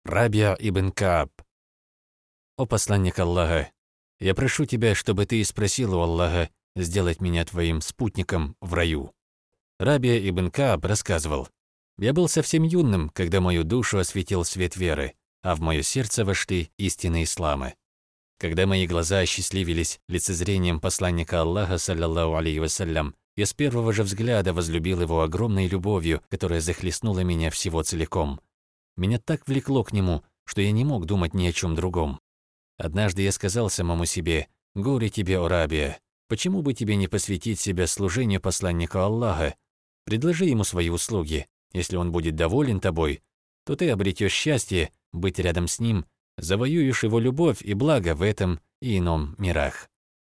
Рабия ибн Кааб. О посланник Аллаха, я прошу тебя, чтобы ты спросил у Аллаха сделать меня твоим спутником в раю. Рабия ибн Кааб рассказывал: я был совсем юным, когда мою душу осветил свет веры, а в мое сердце вошли истины ислама. Когда мои глаза осчастливились лицезрением посланника Аллаха, саллаллаху алейхи вассалям, я с первого же взгляда возлюбил его огромной любовью, которая захлестнула меня всего целиком. Меня так влекло к нему, что я не мог думать ни о чем другом. Однажды я сказал самому себе: «Горе тебе, о Рабия, почему бы тебе не посвятить себя служению посланнику Аллаха? Предложи ему свои услуги. Если он будет доволен тобой, то ты обретешь счастье быть рядом с ним, завоюешь его любовь и благо в этом и ином мирах».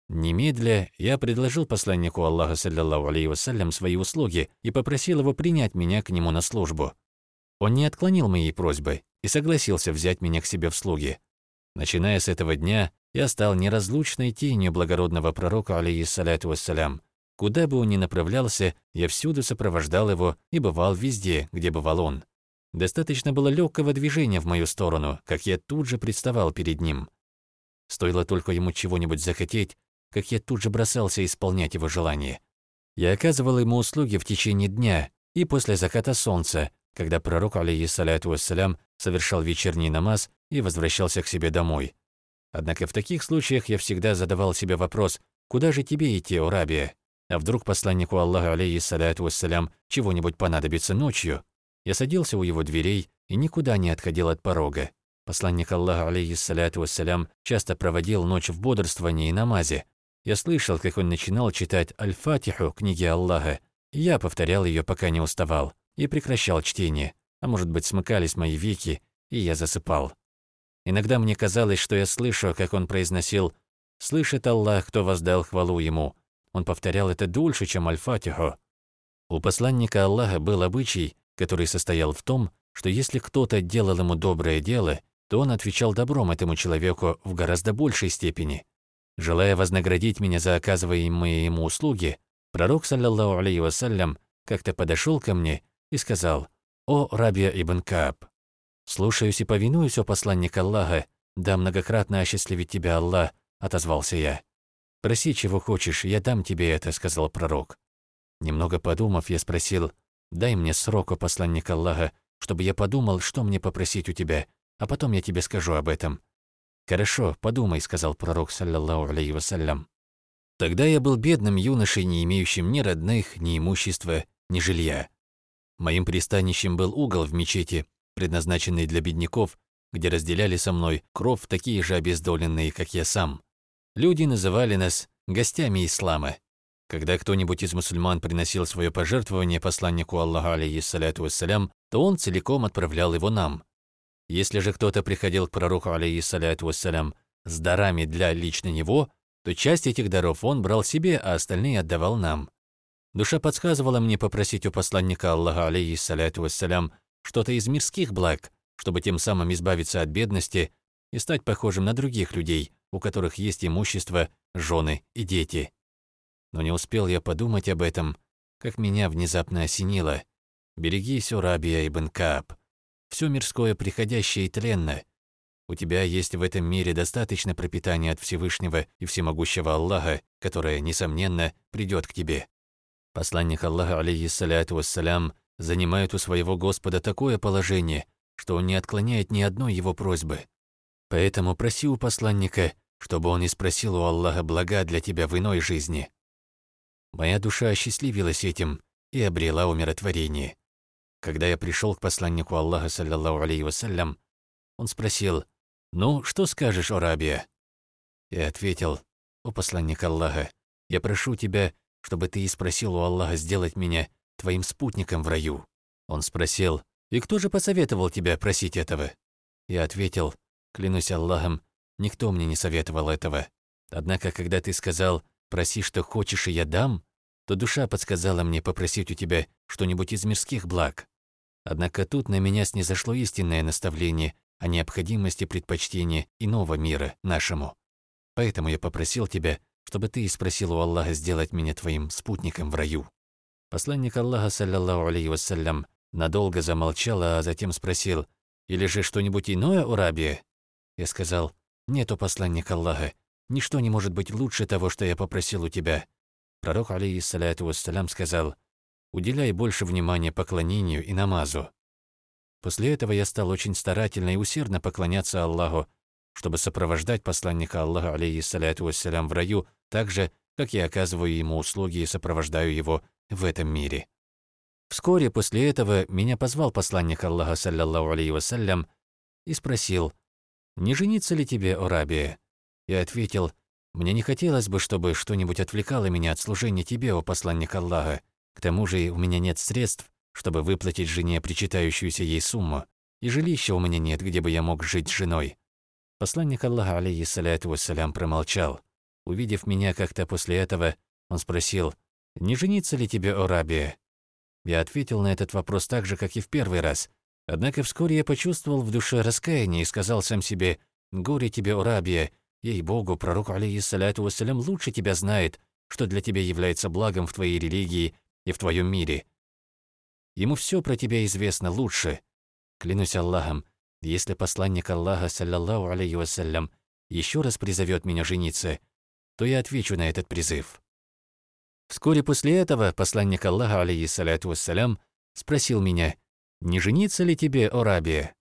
Немедля я предложил посланнику Аллаха, саллаллаху алейхи вассалям, свои услуги и попросил его принять меня к нему на службу. Он не отклонил моей просьбы и согласился взять меня к себе в слуги. Начиная с этого дня, я стал неразлучной тенью благородного пророка, алейхиссаляту вассалям. Куда бы он ни направлялся, я всюду сопровождал его и бывал везде, где бывал он. Достаточно было легкого движения в мою сторону, как я тут же представал перед ним. Стоило только ему чего-нибудь захотеть, как я тут же бросался исполнять его желание. Я оказывал ему услуги в течение дня и после заката солнца, когда пророк, алейхиссаляту вассалям, совершал вечерний намаз и возвращался к себе домой. Однако в таких случаях я всегда задавал себе вопрос: куда же тебе идти, о Рабия? А вдруг посланнику Аллаха, алейхиссаляту вассалям, чего-нибудь понадобится ночью? Я садился у его дверей и никуда не отходил от порога. Посланник Аллаха, алейхиссаляту вассалям, часто проводил ночь в бодрствовании и намазе. Я слышал, как он начинал читать Аль-Фатиху, книги Аллаха, и я повторял ее, пока не уставал, и прекращал чтение, а может быть, смыкались мои веки, и я засыпал. Иногда мне казалось, что я слышу, как он произносил: «Слышит Аллах, кто воздал хвалу ему». Он повторял это дольше, чем Аль-Фатиху. У посланника Аллаха был обычай, который состоял в том, что если кто-то делал ему доброе дело, то он отвечал добром этому человеку в гораздо большей степени. Желая вознаградить меня за оказываемые ему услуги, пророк, саллаллаху алейхи вассалям, как-то подошел ко мне и сказал: «О Рабия ибн Кааб, слушаюсь и повинуюсь, о посланник Аллаха, да многократно осчастливит тебя Аллах», — отозвался я. «Проси, чего хочешь, я дам тебе это», — сказал пророк. Немного подумав, я спросил: «Дай мне срок, о посланник Аллаха, чтобы я подумал, что мне попросить у тебя, а потом я тебе скажу об этом». «Хорошо, подумай», — сказал пророк, саллаллаху алейхи вассалям. Тогда я был бедным юношей, не имеющим ни родных, ни имущества, ни жилья. Моим пристанищем был угол в мечети, предназначенный для бедняков, где разделяли со мной кров такие же обездоленные, как я сам. Люди называли нас гостями ислама. Когда кто-нибудь из мусульман приносил свое пожертвование посланнику Аллаха, алейхиссаляту вассалям, то он целиком отправлял его нам. Если же кто-то приходил к пророку, алейхиссаляту вассалям, с дарами для лично него, то часть этих даров он брал себе, а остальные отдавал нам. Душа подсказывала мне попросить у посланника Аллаха, алейхиссаляту вассалям, что-то из мирских благ, чтобы тем самым избавиться от бедности и стать похожим на других людей, у которых есть имущество, жены и дети. Но не успел я подумать об этом, как меня внезапно осенило: «Берегись, о Рабия ибн Кааб, все мирское приходящее и тленно. У тебя есть в этом мире достаточно пропитания от Всевышнего и Всемогущего Аллаха, которое, несомненно, придет к тебе». Посланник Аллаха, алейхиссаляту вассалям, занимает у своего Господа такое положение, что он не отклоняет ни одной его просьбы. Поэтому проси у посланника, чтобы он и спросил у Аллаха блага для тебя в иной жизни. Моя душа осчастливилась этим и обрела умиротворение. Когда я пришел к посланнику Аллаха, саллаллаху алейхи вассалям, он спросил: «Ну, что скажешь, о Рабия?» Я ответил: «О посланник Аллаха, я прошу тебя, чтобы ты и спросил у Аллаха сделать меня твоим спутником в раю». Он спросил: «И кто же посоветовал тебя просить этого?» Я ответил: «Клянусь Аллахом, никто мне не советовал этого. Однако, когда ты сказал: проси, что хочешь, и я дам, то душа подсказала мне попросить у тебя что-нибудь из мирских благ. Однако тут на меня снизошло истинное наставление о необходимости предпочтения иного мира нашему. Поэтому я попросил тебя, чтобы ты и спросил у Аллаха сделать меня твоим спутником в раю». Посланник Аллаха, саллаллаху алейхи вассалям, надолго замолчал, а затем спросил: Или же что-нибудь иное, о рабия?» Я сказал: «Нет, о посланник Аллаха, ничто не может быть лучше того, что я попросил у тебя». Пророк, алейхиссаляту вассалям, сказал: «Уделяй больше внимания поклонению и намазу». После этого я стал очень старательно и усердно поклоняться Аллаху, чтобы сопровождать посланника Аллаха, алейхиссаляту вассалям, в раю, так же, как я оказываю ему услуги и сопровождаю его в этом мире. Вскоре после этого меня позвал посланник Аллаха, саллаллаху алейхи вассалям, и спросил: «Не жениться ли тебе, о рабия?» Я ответил: «Мне не хотелось бы, чтобы что-нибудь отвлекало меня от служения тебе, о посланник Аллаха. К тому же у меня нет средств, чтобы выплатить жене причитающуюся ей сумму, и жилища у меня нет, где бы я мог жить с женой». Посланник Аллаха, алейхиссаляту вассалям, промолчал. Увидев меня как-то после этого, он спросил: «Не жениться ли тебе, о рабия?» Я ответил на этот вопрос так же, как и в первый раз. Однако вскоре я почувствовал в душе раскаяние и сказал сам себе: «Горе тебе, о рабия! Ей-богу, пророк, алейхиссаляту вассалям, лучше тебя знает, что для тебя является благом в твоей религии и в твоем мире. Ему все про тебя известно лучше. Клянусь Аллахом, если посланник Аллаха, саллаллаху алейхи вассалям, еще раз призовет меня жениться, то я отвечу на этот призыв». Вскоре после этого посланник Аллаха, алейхиссаляту вассалям, спросил меня: «Не жениться ли тебе, о рабия?»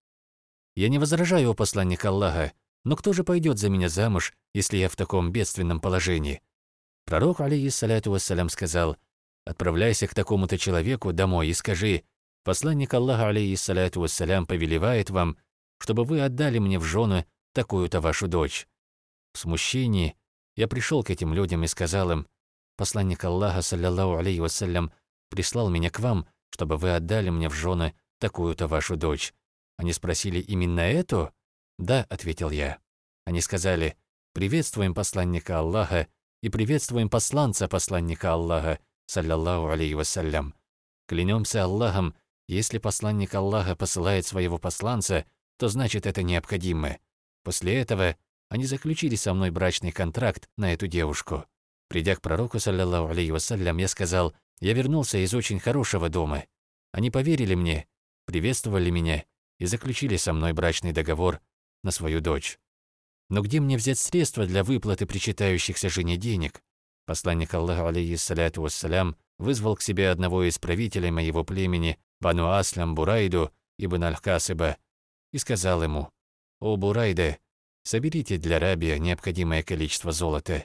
Я не возражаю, о посланник Аллаха, но кто же пойдет за меня замуж, если я в таком бедственном положении? Пророк, алейхиссаляту вассалям, сказал: «Отправляйся к такому-то человеку домой и скажи: посланник Аллаха, алейхиссаляту вассалям, повелевает вам, чтобы вы отдали мне в жены такую-то вашу дочь». В смущении я пришел к этим людям и сказал им: «Посланник Аллаха, саллаллаху алейхи вассалям, прислал меня к вам, чтобы вы отдали мне в жены такую-то вашу дочь». Они спросили: «Именно эту?» «Да», — ответил я. Они сказали: «Приветствуем посланника Аллаха и приветствуем посланца посланника Аллаха, саллаллаху алейхи вассалям. Клянемся Аллахом, если посланник Аллаха посылает своего посланца, то значит это необходимо». После этого они заключили со мной брачный контракт на эту девушку. Придя к пророку, саллаллаху алейхи вассалям, я сказал: «Я вернулся из очень хорошего дома». Они поверили мне, приветствовали меня и заключили со мной брачный договор на свою дочь. Но где мне взять средства для выплаты причитающихся жене денег? Посланник Аллаха, алейхиссаляту вассалям, вызвал к себе одного из правителей моего племени, Бану Аслям Бурайду ибн аль-Касиба, и сказал ему: «О Бурайда, соберите для рабия необходимое количество золота».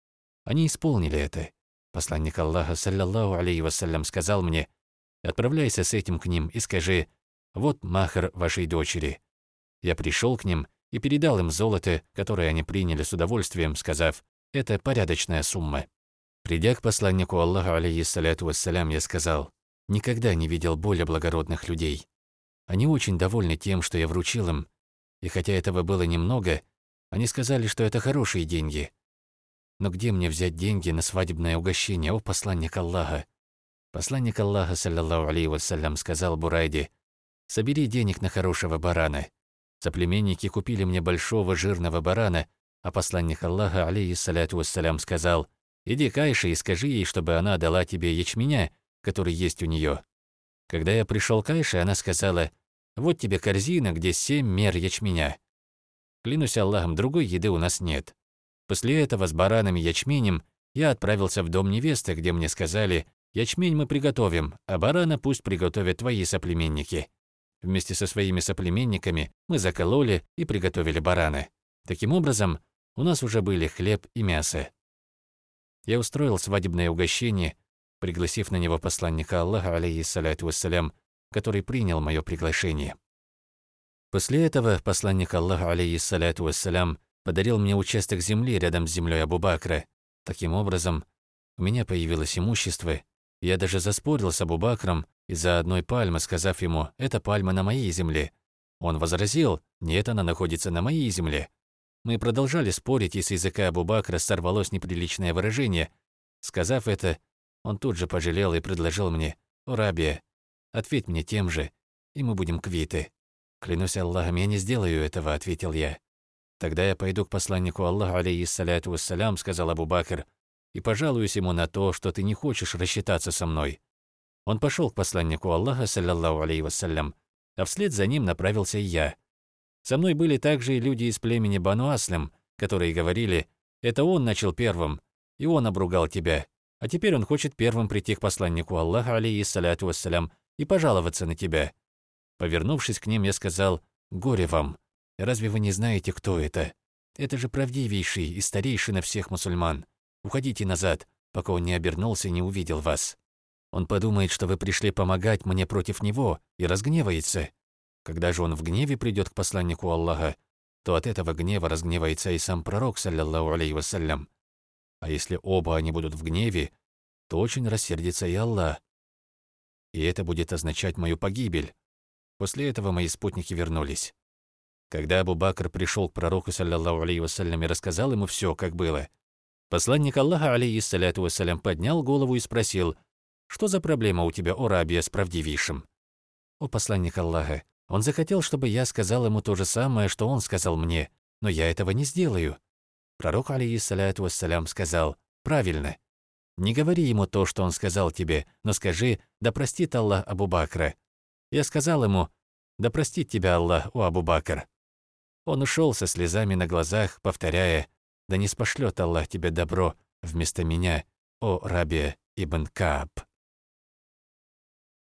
Они исполнили это. Посланник Аллаха, саллаллаху алейхи вассалям, сказал мне: «Отправляйся с этим к ним и скажи: вот махр вашей дочери». Я пришел к ним и передал им золото, которое они приняли с удовольствием, сказав: «Это порядочная сумма». Придя к посланнику Аллаха, алейхиссаляту вассалям, я сказал: «Никогда не видел более благородных людей. Они очень довольны тем, что я вручил им, и хотя этого было немного, они сказали, что это хорошие деньги. Но где мне взять деньги на свадебное угощение, о посланник Аллаха?» Посланник Аллаха, саллаллаху алейхи вассалям, сказал Бурайде: «Собери денег на хорошего барана». Соплеменники купили мне большого жирного барана, а посланник Аллаха, алейхиссаляту вассалям, сказал: «Иди к Айше и скажи ей, чтобы она дала тебе ячменя, который есть у нее». Когда я пришел к Айше, она сказала: «Вот тебе корзина, где 7 мер ячменя». Клянусь Аллахом, другой еды у нас нет. После этого с бараном и ячменем я отправился в дом невесты, где мне сказали: «Ячмень мы приготовим, а барана пусть приготовят твои соплеменники». Вместе со своими соплеменниками мы закололи и приготовили барана. Таким образом, у нас уже были хлеб и мясо. Я устроил свадебное угощение, пригласив на него посланника Аллаха, алейхиссаляту вассалям, который принял мое приглашение. После этого посланник Аллаха, алейхиссаляту вассалям, подарил мне участок земли рядом с землей Абу Бакра. Таким образом, у меня появилось имущество. Я даже заспорил с Абу Бакром из-за одной пальмы, сказав ему: «Это пальма на моей земле». Он возразил: «Нет, она находится на моей земле». Мы продолжали спорить, и с языка Абу Бакра сорвалось неприличное выражение. Сказав это, он тут же пожалел и предложил мне: «О рабия, ответь мне тем же, и мы будем квиты». «Клянусь Аллахом, я не сделаю этого», — ответил я. «Тогда я пойду к посланнику Аллаха, алейхиссаляту вассалям», — сказал Абу Бакр, «и пожалуюсь ему на то, что ты не хочешь рассчитаться со мной». Он пошел к посланнику Аллаха, саллаллаху алейхи вассалям, а вслед за ним направился и я. Со мной были также и люди из племени Бану Аслям, которые говорили: это он начал первым, и он обругал тебя, а теперь он хочет первым прийти к посланнику Аллаха, алейхиссаляту вассалям, и пожаловаться на тебя. Повернувшись к ним, я сказал: горе вам, разве вы не знаете, кто это? Это же правдивейший и старейшина всех мусульман. Уходите назад, пока он не обернулся и не увидел вас. Он подумает, что вы пришли помогать мне против него, и разгневается. Когда же он в гневе придет к посланнику Аллаха, то от этого гнева разгневается и сам пророк, саллаллаху алейхи вассалям. А если оба они будут в гневе, то очень рассердится и Аллах. И это будет означать мою погибель. После этого мои спутники вернулись. Когда Абу Бакр пришел к пророку, саллаллаху алейхи вассалям, и рассказал ему все, как было, посланник Аллаха, алейхиссаляту вассалям, поднял голову и спросил: «Что за проблема у тебя, о Рабия, с правдивейшим?» «О посланник Аллаха, он захотел, чтобы я сказал ему то же самое, что он сказал мне, но я этого не сделаю». Пророк, алейхиссаляту вассалям, сказал: «Правильно. Не говори ему то, что он сказал тебе, но скажи: да простит Аллах Абу Бакра». Я сказал ему: «Да простит тебя Аллах, о Абу Бакр». Он ушел со слезами на глазах, повторяя: «Да не спошлет Аллах тебе добро вместо меня, о Рабия ибн Кааб».